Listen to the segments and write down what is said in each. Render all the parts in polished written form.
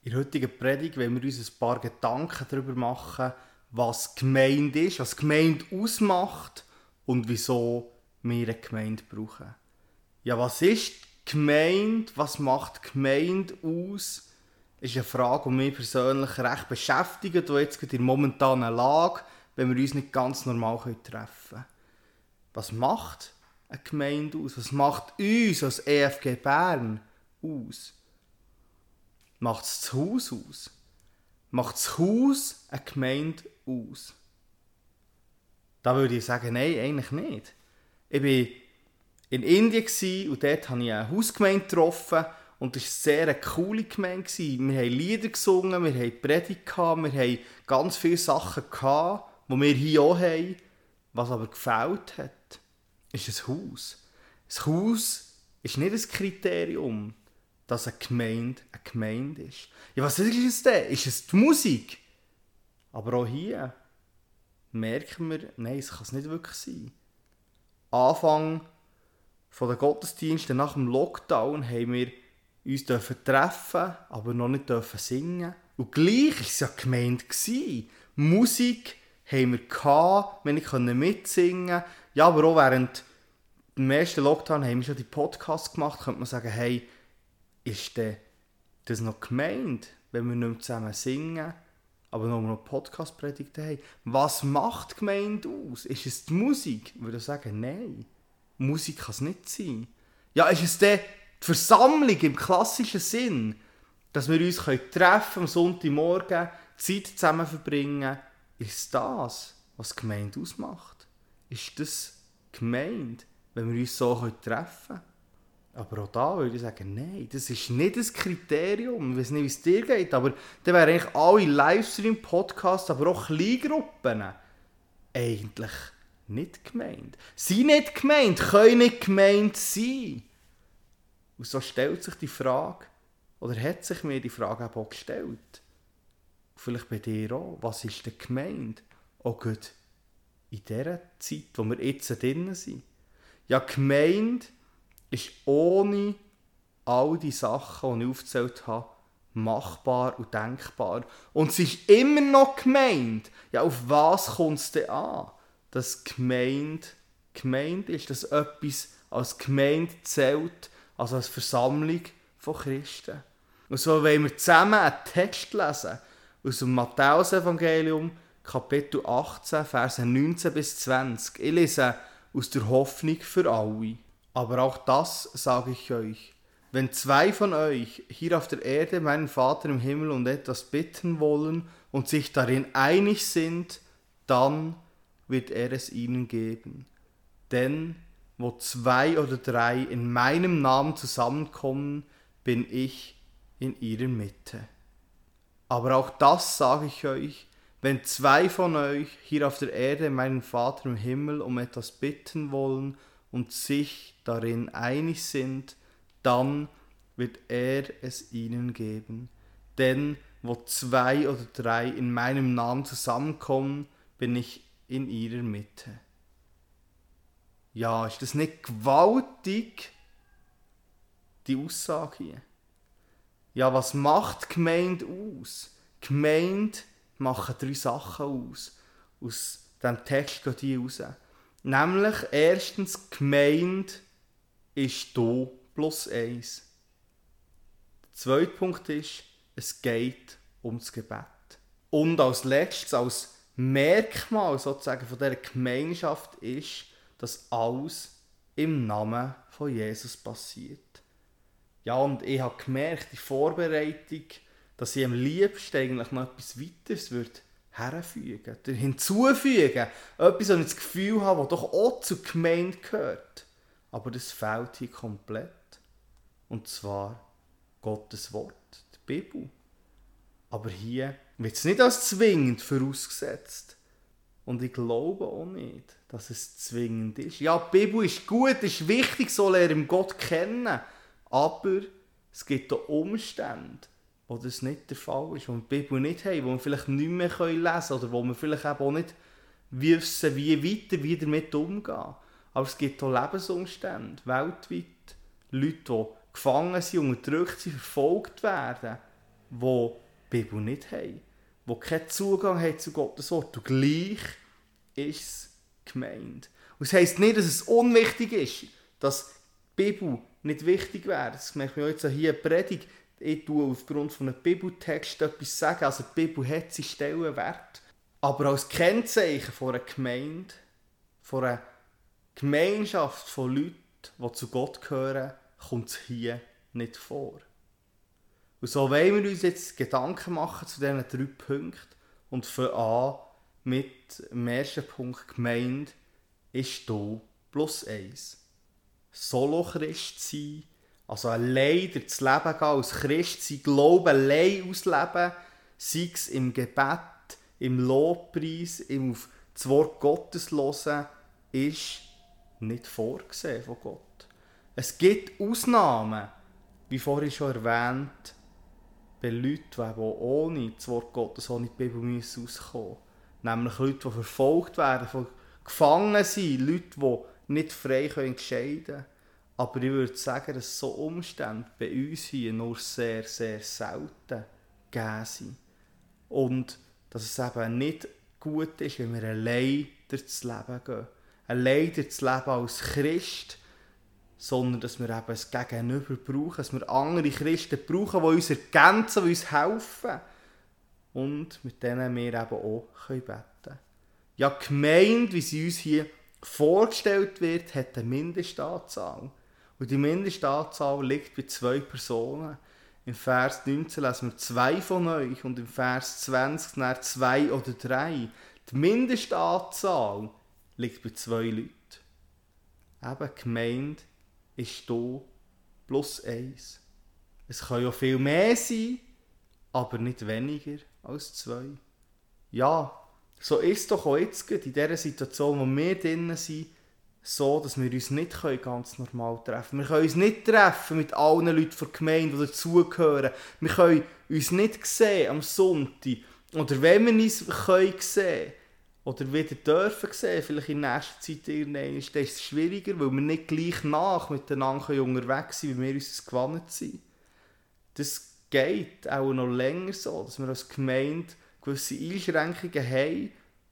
In der heutigen Predigt wollen wir uns ein paar Gedanken darüber machen, was Gemeinde ist, was Gemeinde ausmacht und wieso wir eine Gemeinde brauchen. Ja, was ist Gemeinde? Was macht Gemeinde aus? Das ist eine Frage, die mich persönlich recht beschäftigt, und jetzt in der momentanen Lage, wenn wir uns nicht ganz normal treffen können. Was macht eine Gemeinde aus? Was macht uns als EFG Bern aus? Macht das Haus aus? Macht das Haus eine Gemeinde aus? Da würde ich sagen, nein, eigentlich nicht. Ich war in Indien und dort habe ich eine Hausgemeinde getroffen und das war sehr eine coole Gemeinde. Wir haben Lieder gesungen, wir haben Predigt gehabt, wir haben ganz viele Sachen gehabt, die wir hier auch haben. Was aber gefehlt hat, ist ein Haus. Das Haus ist nicht ein Kriterium, dass eine Gemeinde ist. Ja, was ist es denn? Ist es die Musik? Aber auch hier merken wir, nein, es kann es nicht wirklich sein. Anfang von den Gottesdiensten nach dem Lockdown haben wir uns treffen, aber noch nicht singen. Und gleich war es ja Gemeinde. Musik haben wir gehabt, wir konnten mitsingen. Ja, aber auch während dem ersten Lockdown haben wir schon die Podcasts gemacht, könnte man sagen, hey, ist denn das noch Gemeinde, wenn wir nicht mehr zusammen singen, aber noch Podcast-Predigten haben? Was macht Gemeinde aus? Ist es die Musik? Ich würde sagen, nein. Musik kann es nicht sein. Ja, ist es denn die Versammlung im klassischen Sinn, dass wir uns treffen am Sonntagmorgen, Zeit zusammen verbringen? Ist das, was Gemeinde ausmacht? Ist das Gemeinde, wenn wir uns so treffen können? Aber auch da würde ich sagen, nein, das ist nicht ein Kriterium. Ich weiß nicht, wie es dir geht, aber dann wären eigentlich alle Livestream-Podcasts, aber auch Kleingruppen eigentlich nicht gemeint. Sind nicht gemeint, können nicht gemeint sein. Und so stellt sich die Frage, oder hat sich mir die Frage auch gestellt. Vielleicht bei dir auch, was ist denn gemeint? Auch gut in dieser Zeit, wo wir jetzt drin sind. Ja, gemeint ist ohne all die Sachen, die ich aufgezählt habe, machbar und denkbar. Und es ist immer noch gemeint. Ja, auf was kommt es denn an? Dass gemeint ist, dass etwas als Gemeinde zählt, also als Versammlung von Christen. Und so wollen wir zusammen einen Text lesen aus dem Matthäus-Evangelium, Kapitel 18, Verse 19 bis 20. Ich lese aus der Hoffnung für alle. Aber auch das sage ich euch. Wenn zwei von euch hier auf der Erde meinen Vater im Himmel um etwas bitten wollen und sich darin einig sind, dann wird er es ihnen geben. Denn wo zwei oder drei in meinem Namen zusammenkommen, bin ich in ihrer Mitte. Aber auch das sage ich euch, wenn zwei von euch hier auf der Erde meinen Vater im Himmel um etwas bitten wollen und sich darin einig sind, dann wird er es ihnen geben. Denn wo zwei oder drei in meinem Namen zusammenkommen, bin ich in ihrer Mitte. Ja, ist das nicht gewaltig, die Aussage hier? Ja, was macht Gemeinde aus? Gemeinde machen 3 Sachen aus. Aus diesem Text gehen die raus. Nämlich, erstens, Gemeinde ist du plus 1. Der zweite Punkt ist, es geht ums Gebet. Und als letztes, als Merkmal sozusagen von dieser Gemeinschaft ist, dass alles im Namen von Jesus passiert. Ja, und ich habe gemerkt, die Vorbereitung, dass ich am liebsten eigentlich noch etwas weiteres herfügen, hinzufügen. Etwas, was ich das Gefühl habe, das doch auch zur Gemeinde gehört. Aber das fehlt hier komplett. Und zwar Gottes Wort, die Bibel. Aber hier wird es nicht als zwingend vorausgesetzt. Und ich glaube auch nicht, dass es zwingend ist. Ja, die Bibel ist gut, ist wichtig, so lernen wir Gott kennen. Aber es gibt auch Umstände, wo das nicht der Fall ist, wo wir die Bibel nicht haben, wo wir vielleicht nicht mehr lesen können oder wo wir vielleicht auch nicht wissen, wie damit umgehen. Aber es gibt auch Lebensumstände, weltweit. Leute, die gefangen sind, unterdrückt sind, verfolgt werden. die die Bibel nicht haben, die keinen Zugang haben zu Gottes Wort. Und gleich ist es gemeint. Und das heisst nicht, dass es unwichtig ist, dass die Bibel nicht wichtig wäre. Das merkt man jetzt auch hier in der Predigt. Ich tue aufgrund von einem Bibeltext etwas sagen. Also die Bibel hat seinen Stellenwert. Aber als Kennzeichen von einer Gemeinde, von einer Gemeinschaft von Leuten, die zu Gott gehören, kommt es hier nicht vor. Und so wollen wir uns jetzt Gedanken machen zu diesen 3 Punkten und fangen an mit dem ersten Punkt. Gemeinde ist hier +1. Solo-Christ sein, also allein durchs Leben gehen, als Christ sein Glauben allein ausleben, sei es im Gebet, im Lobpreis, im auf das Wort Gottes hören, ist nicht vorgesehen von Gott. Es gibt Ausnahmen, wie vorhin schon erwähnt, bei Leuten, die ohne das Wort Gottes, ohne die Bibel auskommen müssen. Nämlich Leute, die verfolgt werden, gefangen sind, Leute, die nicht frei entscheiden können. Aber ich würde sagen, dass so Umstände bei uns hier nur sehr, sehr selten gegeben sind. Und dass es eben nicht gut ist, wenn wir allein durchs Leben gehen. Allein durchs Leben als Christ, sondern dass wir eben ein Gegenüber brauchen, dass wir andere Christen brauchen, die uns ergänzen, die uns helfen. Und mit denen wir eben auch beten können. Ja, die Gemeinde, wie sie uns hier vorgestellt wird, hat eine Mindestanzahl. Und die Mindestanzahl liegt bei 2 Personen. Im Vers 19 lesen wir 2 von euch und im Vers 20 dann 2 oder 3. Die Mindestanzahl liegt bei 2 Leuten. Eben, die Gemeinde ist hier +1. Es kann ja viel mehr sein, aber nicht weniger als 2. Ja, so ist es doch auch jetzt in dieser Situation, wo wir drinnen sind, so, dass wir uns nicht ganz normal treffen können. Wir können uns nicht treffen mit allen Leuten der Gemeinde, die dazugehören. Wir können uns nicht sehen am Sonntag. Oder wenn wir uns sehen oder wieder dürfen sehen, vielleicht in nächster Zeit irgendwann, ist es schwieriger, weil wir nicht gleich nach miteinander unterwegs sind, wie wir uns gewohnt sind. Das geht auch noch länger so, dass wir als Gemeinde gewisse Einschränkungen haben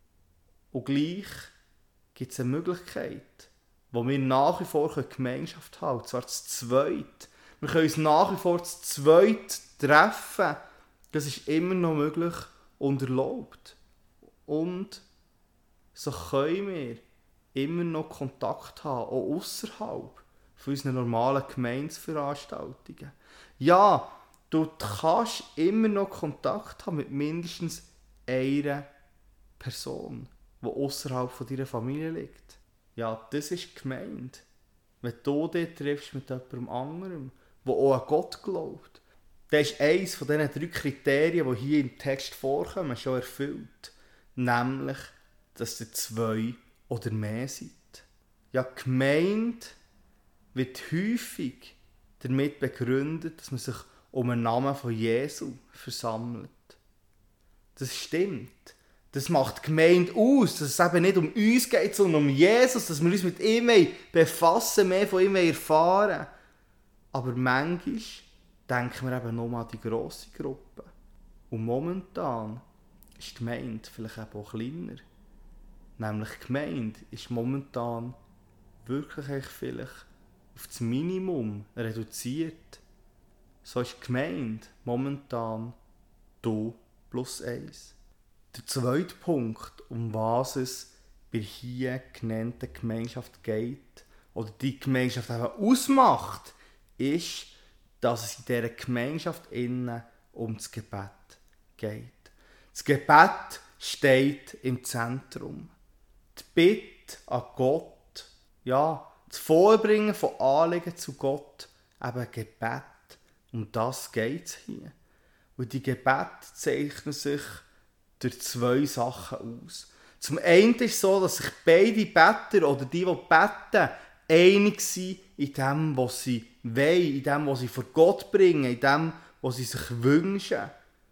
und gleich gibt es eine Möglichkeit, wo wir nach wie vor Gemeinschaft haben, und zwar zu zweit. Wir können uns nach wie vor zu zweit treffen. Das ist immer noch möglich und erlaubt. Und so können wir immer noch Kontakt haben, auch außerhalb von unseren normalen Gemeindeveranstaltungen. Ja, du kannst immer noch Kontakt haben mit mindestens einer Person, die außerhalb von deiner Familie liegt. Ja, das ist die Gemeinde. Wenn du dich triffst mit jemandem anderem, der auch an Gott glaubt, dann ist eines von diesen 3 Kriterien, die hier im Text vorkommen, schon erfüllt. Nämlich, dass ihr 2 oder mehr seid. Ja, die Gemeinde wird häufig damit begründet, dass man sich um den Namen von Jesu versammelt. Das stimmt. Das macht die Gemeinde aus, dass es eben nicht um uns geht, sondern um Jesus, dass wir uns mit ihm befassen, mehr von ihm erfahren. Aber manchmal denken wir eben nur an die grosse Gruppe. Und momentan ist die Gemeinde vielleicht eben auch kleiner. Nämlich die Gemeinde ist momentan wirklich vielleicht auf das Minimum reduziert. So ist die Gemeinde momentan du +1. Der zweite Punkt, um was es bei hier genannten Gemeinschaft geht, oder die Gemeinschaft eben ausmacht, ist, dass es in dieser Gemeinschaft innen um das Gebet geht. Das Gebet steht im Zentrum. Die Bitte an Gott, ja, das Vorbringen von Anliegen zu Gott, eben Gebet. Um das geht es hier. Und die Gebete zeichnen sich durch 2 Sachen aus. Zum einen ist es so, dass sich beide Better oder die beten, einig sind in dem, was sie wollen, in dem, was sie vor Gott bringen, in dem, was sie sich wünschen.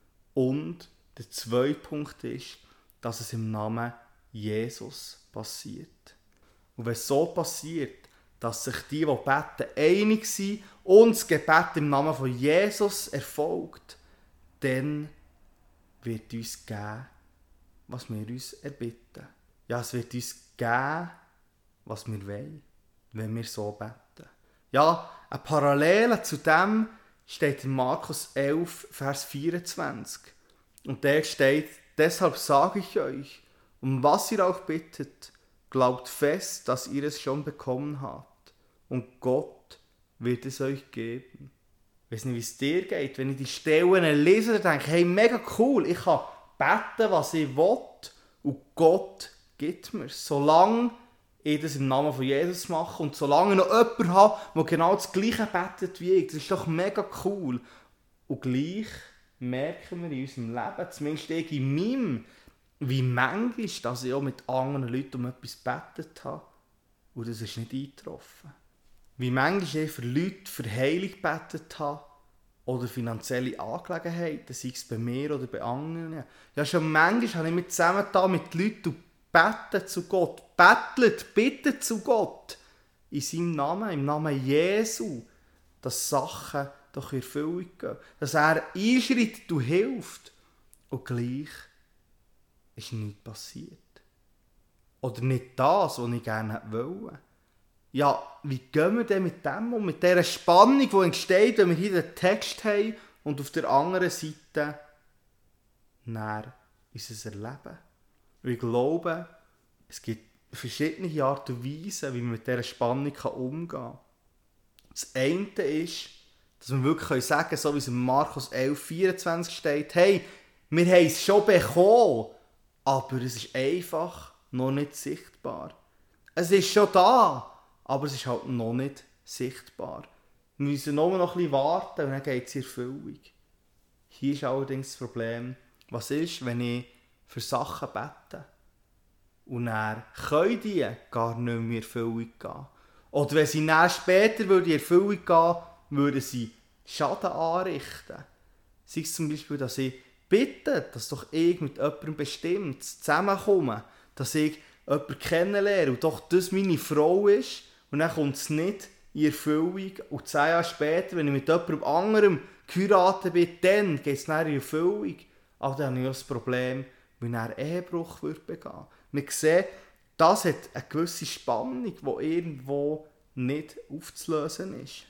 Und der zweite Punkt ist, dass es im Namen Jesus passiert. Und wenn es so passiert, dass sich die beten, einig sind und das Gebet im Namen von Jesus erfolgt, dann wird uns geben, was wir uns erbitten. Ja, es wird uns geben, was wir wollen, wenn wir so beten. Ja, eine Parallele zu dem steht in Markus 11, Vers 24. Und der steht: Deshalb sage ich euch, um was ihr auch bittet, glaubt fest, dass ihr es schon bekommen habt. Und Gott wird es euch geben. Ich weiß nicht, wie es dir geht. Wenn ich die Stellen lese, dann denke ich, hey, mega cool, ich kann beten, was ich will, und Gott gibt mir es. Solange ich das im Namen von Jesus mache und solange ich noch jemanden habe, der genau das Gleiche betet wie ich. Das ist doch mega cool. Und gleich merken wir in unserem Leben, zumindest ich in meinem, wie manchmal, dass ich auch mit anderen Leuten um etwas gebetet habe und das ist nicht eingetroffen. Wie manchmal ich für Leute für Heilung gebetet habe oder finanzielle Angelegenheiten, sei es bei mir oder bei anderen. Ja, schon manchmal habe ich mich zusammengetan mit Leuten und beten zu Gott, bitten zu Gott in seinem Namen, im Namen Jesu, dass Sachen doch in Erfüllung gehen, dass er einschreitet und hilft. Und gleich ist nichts passiert. Oder nicht das, was ich gerne wollte. Ja, wie gehen wir denn mit dem um? Mit dieser Spannung, die entsteht, wenn wir hier den Text haben und auf der anderen Seite unser Erleben. Und ich glaube, es gibt verschiedene Arten und Weisen, wie man mit dieser Spannung umgehen kann. Das eine ist, dass wir wirklich sagen können, so wie es in Markus 11, 24 steht, hey, wir haben es schon bekommen, aber es ist einfach noch nicht sichtbar. Es ist schon da, aber es ist halt noch nicht sichtbar. Wir müssen nur noch ein bisschen warten und dann geht es in Erfüllung. Hier ist allerdings das Problem, was ist, wenn ich für Sachen bete und dann können die gar nicht mehr in Erfüllung gehen. Oder wenn sie dann später in Erfüllung gehen, würden sie Schaden anrichten. Sei es zum Beispiel, dass ich bitte, dass doch ich mit jemandem bestimmt zusammenkomme, dass ich jemanden kennenlerne und doch das meine Frau ist und dann kommt es nicht in Erfüllung und 10 Jahre später, wenn ich mit jemandem anderem geheiratet bin, dann geht es dann in Erfüllung. Aber dann habe ich auch das Problem, wenn er Ehebruch begehen würde. Wir sehen, das hat eine gewisse Spannung, die irgendwo nicht aufzulösen ist.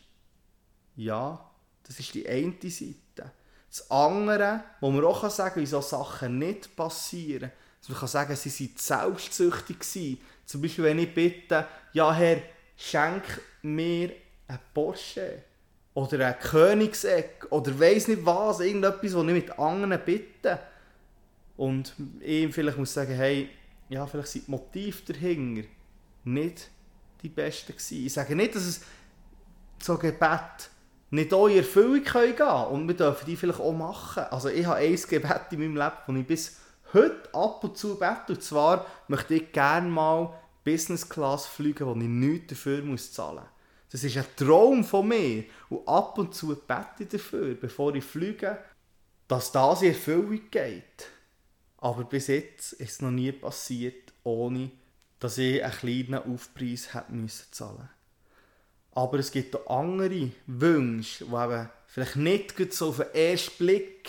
Ja, das ist die eine Seite. Das andere, wo man auch sagen kann, wie solche Sachen nicht passieren, dass man kann sagen, sie waren selbstsüchtig gewesen. Zum Beispiel, wenn ich bitte, ja Herr, schenk mir einen Porsche oder einen Königseck oder weiss nicht was, irgendetwas, was ich mit anderen bitte. Und ich vielleicht muss sagen, hey, ja, vielleicht sind die Motive dahinter nicht die besten gewesen. Ich sage nicht, dass es so Gebet nicht auch in Erfüllung gehen können und wir dürfen die vielleicht auch machen. Also ich habe ein Gebet in meinem Leben, das ich bis heute ab und zu bete. Und zwar möchte ich gerne mal Business Class fliegen, wo ich nichts dafür zahlen muss. Das ist ein Traum von mir. Und ab und zu bete ich dafür, bevor ich fliege, dass das in Erfüllung geht. Aber bis jetzt ist es noch nie passiert, ohne dass ich einen kleinen Aufpreis hätte zahlen müssen. Aber es gibt auch andere Wünsche, die eben vielleicht nicht so auf den ersten Blick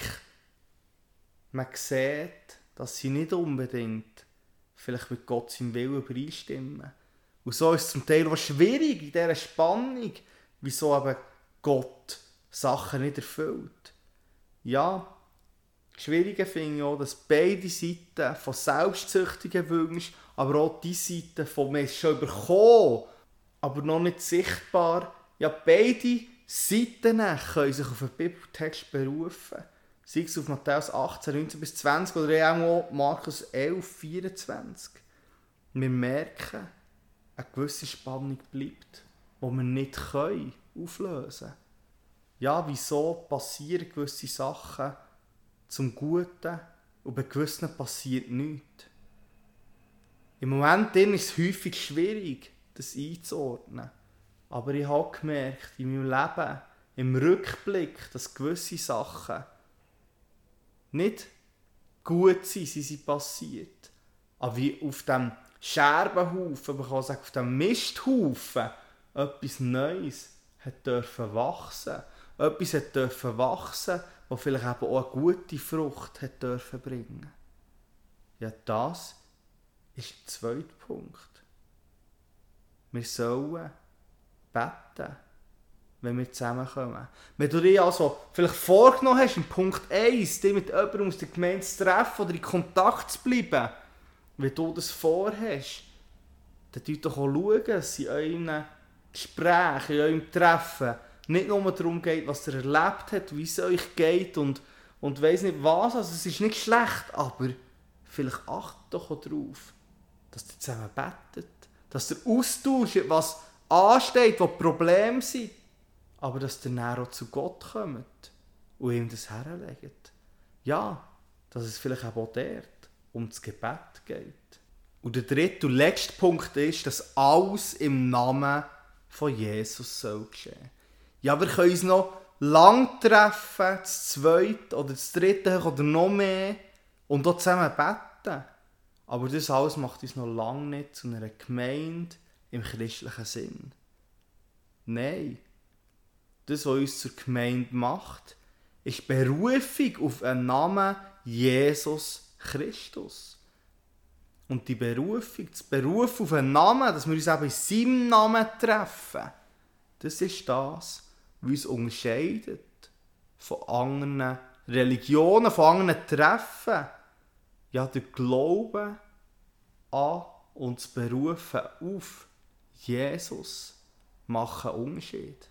man sieht, dass sie nicht unbedingt vielleicht mit Gott seinem Willen übereinstimmen. Und so ist es zum Teil auch schwierig in dieser Spannung, wieso eben Gott Sachen nicht erfüllt. Ja, das Schwierige finde ich auch, dass beide Seiten von selbstsüchtigen Wünschen, aber auch die Seite von mir schon bekommen, aber noch nicht sichtbar. Ja, beide Seiten können sich auf einen Bibeltext berufen. Sei es auf Matthäus 18, 19 bis 20 oder auch Markus 11, 24. Wir merken, eine gewisse Spannung bleibt, die wir nicht auflösen können. Ja, wieso passieren gewisse Sachen zum Guten und bei gewissen passiert nichts? Im Moment ist es häufig schwierig, das einzuordnen. Aber ich habe gemerkt, in meinem Leben, im Rückblick, dass gewisse Sachen nicht gut sind, sie sind passiert. Aber wie auf dem Scherbenhaufen, man kann sagen, auf dem Misthaufen, etwas Neues hat dürfen wachsen. Etwas hat dürfen wachsen, die vielleicht eben auch eine gute Frucht hat dürfen bringen. Ja, das ist der zweite Punkt. Wir sollen beten, wenn wir zusammenkommen. Wenn du dir also vielleicht vorgenommen hast, in Punkt 1, dich mit jemandem aus der Gemeinde zu treffen oder in Kontakt zu bleiben, wenn du das vorhast, dann schaut doch auch schauen, dass in euren Gesprächen, in eurem Treffen nicht nur darum geht, was ihr erlebt habt, wie es euch geht und weiss nicht was. Also es ist nicht schlecht, aber vielleicht achtet doch auch darauf, dass ihr zusammen betet, dass ihr austauscht, was ansteht, was Probleme sind, aber dass ihr dann auch zu Gott kommt und ihm das herlegt. Ja, dass es vielleicht auch dort um das Gebet geht. Und der dritte und letzte Punkt ist, dass alles im Namen von Jesus soll geschehen. Ja, wir können uns noch lang treffen, das zweite oder das dritte oder noch mehr und auch zusammen beten. Aber das alles macht uns noch lange nicht zu einer Gemeinde im christlichen Sinn. Nein, das, was uns zur Gemeinde macht, ist die Berufung auf einen Namen Jesus Christus. Und die Berufung, das Berufen auf einen Namen, dass wir uns eben in seinem Namen treffen, das ist das, was uns unterscheidet von anderen Religionen, von anderen Treffen. Ja, der Glaube an und das Berufen auf Jesus machen einen Unterschied.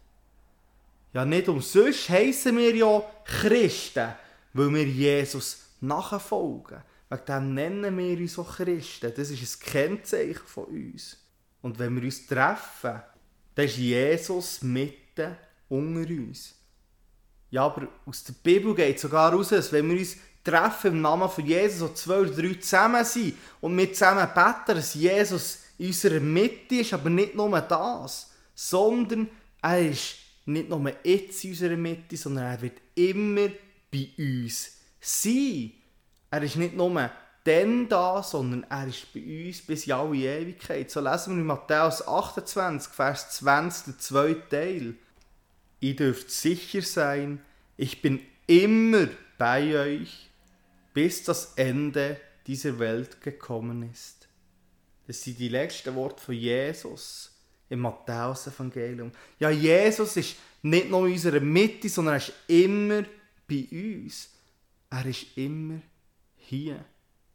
Ja, nicht umsonst heissen wir ja Christen, weil wir Jesus nachfolgen. Wegen dem nennen wir uns auch Christen. Das ist ein Kennzeichen von uns. Und wenn wir uns treffen, dann ist Jesus mitten unter uns. Ja, aber aus der Bibel geht es sogar raus, dass wenn wir uns treffen im Namen von Jesus, so 2 oder 3 zusammen sind und wir zusammen beten, dass Jesus in unserer Mitte ist, aber nicht nur das, sondern er ist nicht nur jetzt in unserer Mitte, sondern er wird immer bei uns sein. Er ist nicht nur dann da, sondern er ist bei uns bis in alle Ewigkeit. So lesen wir in Matthäus 28, Vers 20, der zweite Teil. Ihr dürft sicher sein, ich bin immer bei euch, bis das Ende dieser Welt gekommen ist. Das sind die letzten Worte von Jesus im Matthäus-Evangelium. Ja, Jesus ist nicht nur in unserer Mitte, sondern er ist immer bei uns. Er ist immer hier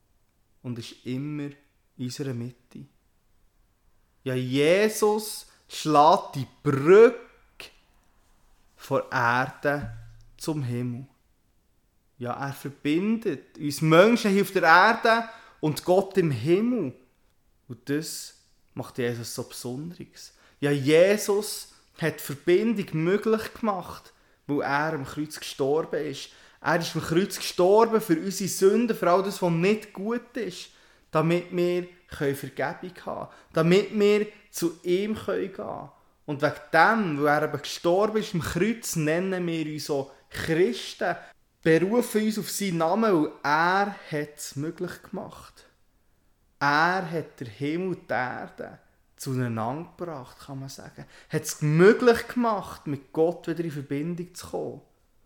und ist immer in unserer Mitte. Ja, Jesus schlägt die Brücke von Erde zum Himmel. Ja, er verbindet uns Menschen hier auf der Erde und Gott im Himmel. Und das macht Jesus so Besonderes. Ja, Jesus hat die Verbindung möglich gemacht, weil er am Kreuz gestorben ist. Er ist am Kreuz gestorben für unsere Sünden, für all das, was nicht gut ist, damit wir Vergebung haben können, damit wir zu ihm gehen können. Und wegen dem, weil er eben gestorben ist am Kreuz, nennen wir uns auch Christen, berufen uns auf seinen Namen, weil er hat es möglich gemacht. Er hat den Himmel und die Erde zueinander gebracht, kann man sagen. Er hat es möglich gemacht, mit Gott wieder in Verbindung zu kommen.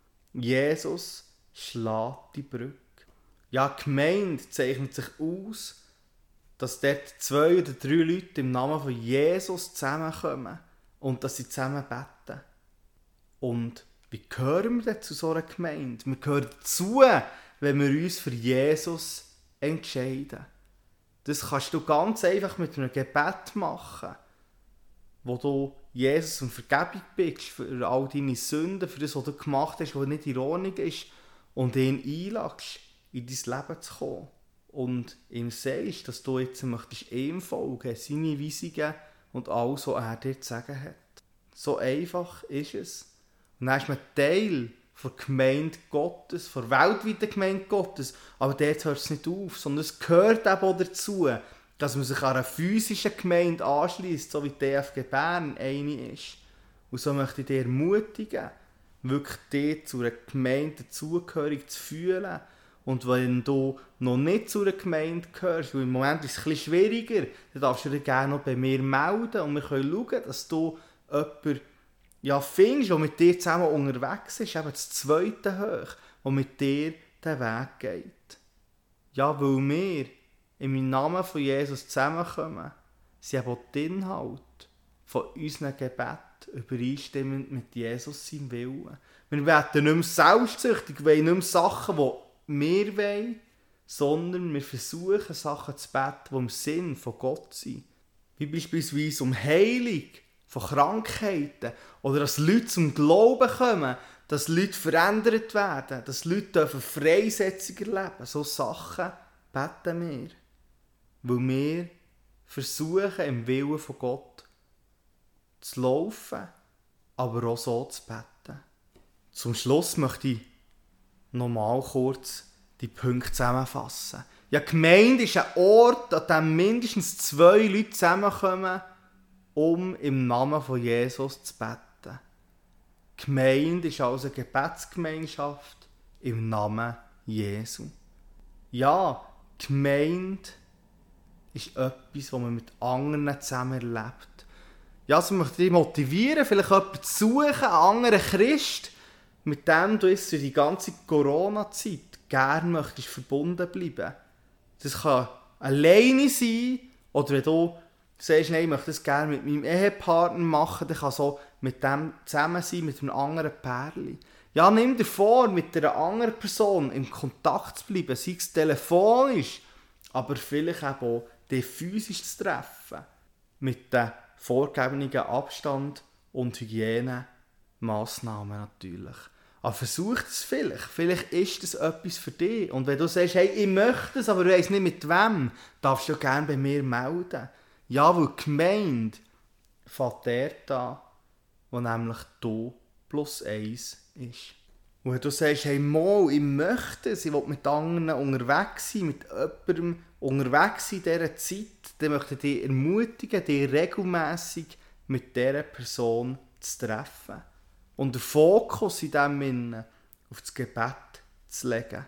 Jesus schlägt die Brücke. Ja, die Gemeinde zeichnet sich aus, dass dort 2 oder 3 Leute im Namen von Jesus zusammenkommen und dass sie zusammen beten. Und wie gehören wir denn zu so einer Gemeinde? Wir gehören dazu, wenn wir uns für Jesus entscheiden. Das kannst du ganz einfach mit einem Gebet machen, wo du Jesus um Vergebung bittest für all deine Sünden, für das, was du gemacht hast, was nicht in Ordnung ist, und ihn einlädst, in dein Leben zu kommen. Und ihm sagst, dass du jetzt möchtest ihm folgen, seine Weisungen und alles, was er dir zu sagen hat. So einfach ist es. Und dann ist man Teil der Gemeinde Gottes, der weltweiten Gemeinde Gottes. Aber dort hört es nicht auf, sondern es gehört eben auch dazu, dass man sich an einer physischen Gemeinde anschliesst, so wie die DFG Bern eine ist. Und so möchte ich dich ermutigen, wirklich dich zu einer Gemeinde dazugehörig zu fühlen. Und wenn du noch nicht zu einer Gemeinde gehörst, weil im Moment ist es ein bisschen schwieriger, dann darfst du dich gerne noch bei mir melden und wir können schauen, dass du jemanden findest, der mit dir zusammen unterwegs ist, eben das zweite hoch, der mit dir den Weg geht. Ja, weil wir im Namen von Jesus zusammenkommen, sind eben auch die Inhalte von unseren Gebeten übereinstimmend mit Jesus seinem Willen. Wir werden nicht mehr selbstsüchtig, wollen nicht mehr Sachen, die wir wollen, sondern wir versuchen, Sachen zu beten, die im Sinn von Gott sind. Wie beispielsweise um Heilung von Krankheiten oder dass Leute zum Glauben kommen, dass Leute verändert werden, dass Leute Freisetzung erleben. So Sachen beten wir, weil wir versuchen, im Willen von Gott zu laufen, aber auch so zu beten. Zum Schluss möchte ich nochmal kurz die Punkte zusammenfassen. Ja, die Gemeinde ist ein Ort, an dem mindestens 2 Leute zusammenkommen, um im Namen von Jesus zu beten. Die Gemeinde ist also eine Gebetsgemeinschaft im Namen Jesu. Ja, die Gemeinde ist etwas, was man mit anderen zusammen erlebt. Ja, also möchte ich dich motivieren, vielleicht jemanden zu suchen, einen anderen Christ, mit dem du jetzt durch die ganze Corona-Zeit gerne möchtest verbunden bleiben. Das kann alleine sein, oder wenn du sagst, nein, ich möchte das gerne mit meinem Ehepartner machen, dann kann so mit dem zusammen sein, mit einem anderen Pärchen. Ja, nimm dir vor, mit einer anderen Person in Kontakt zu bleiben, sei es telefonisch, aber vielleicht auch dich physisch zu treffen, mit den vorgegebenen Abstand- und Hygienemaßnahmen natürlich. Aber versuch es vielleicht. Vielleicht ist das etwas für dich. Und wenn du sagst, hey, ich möchte es, aber du weiss nicht mit wem, darfst du gerne bei mir melden. Ja, weil die Gemeinde fängt dort an, wo nämlich du plus 1 ist. Und wenn du sagst, hey, Mo, ich möchte es, ich will mit anderen unterwegs sein, mit jemandem unterwegs sein in dieser Zeit, dann möchte ich dich ermutigen, dich regelmässig mit dieser Person zu treffen. Und den Fokus in diesem Sinne auf das Gebet zu legen.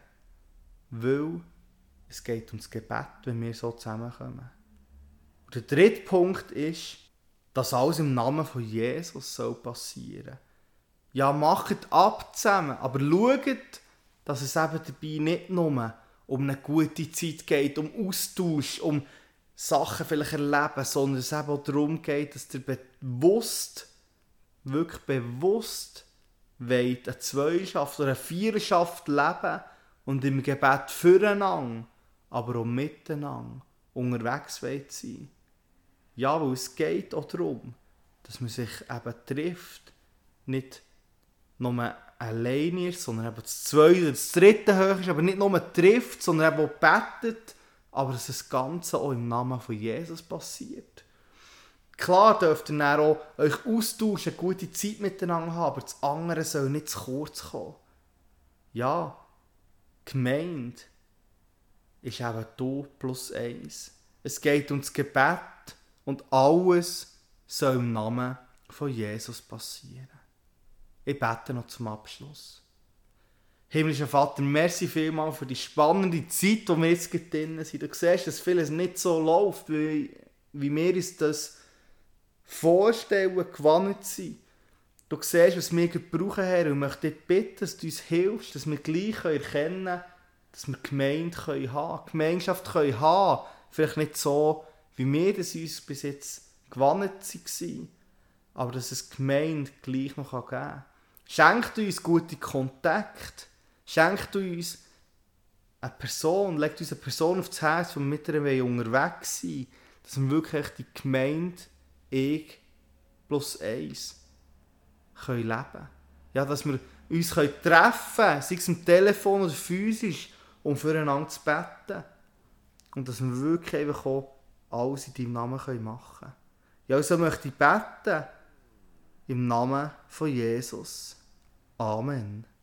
Weil es geht um das Gebet, wenn wir so zusammenkommen. Und der dritte Punkt ist, dass alles im Namen von Jesus passieren soll. Ja, macht ab zusammen, aber schaut, dass es eben dabei nicht nur um eine gute Zeit geht, um Austausch, um Sachen vielleicht erleben, sondern es eben auch darum geht, dass ihr wirklich bewusst wollt, eine Zweischaft oder eine Vierschaft leben und im Gebet füreinander, aber auch miteinander unterwegs wollt sein. Ja, weil es geht auch darum, dass man sich eben trifft, nicht nur alleine ist, sondern eben das zweite oder das dritte hoch ist, aber nicht nur trifft, sondern eben auch betet, aber dass das Ganze auch im Namen von Jesus passiert. Klar dürft ihr dann auch euch austauschen, eine gute Zeit miteinander haben, aber das andere soll nicht zu kurz kommen. Ja, Gemeinde ist eben du plus 1. Es geht um das Gebet und alles soll im Namen von Jesus passieren. Ich bete noch zum Abschluss. Himmlischer Vater, merci vielmals für die spannende Zeit, die wir jetzt drin sind. Du siehst, dass vieles nicht so läuft, wie wir uns das vorstellen, gewandt sind. Du siehst, was wir brauchen, Herr, und ich möchte dich bitten, dass du uns hilfst, dass wir gleich erkennen können, dass wir Gemeinde haben können, Gemeinschaft haben können. Vielleicht nicht so, wie wir das uns bis jetzt gewandt waren, aber dass es Gemeinde gleich noch geben kann. Schenkt uns gute Kontakte, schenkt uns eine Person, legt uns eine Person aufs Herz, wo wir mit ihr unterwegs sind, dass wir wirklich die Gemeinde ich plus 1 leben können. Ja, dass wir uns treffen können, sei es am Telefon oder physisch, um füreinander zu beten. Und dass wir wirklich einfach auch alles in deinem Namen machen können. Ja, also möchte ich beten im Namen von Jesus. Amen.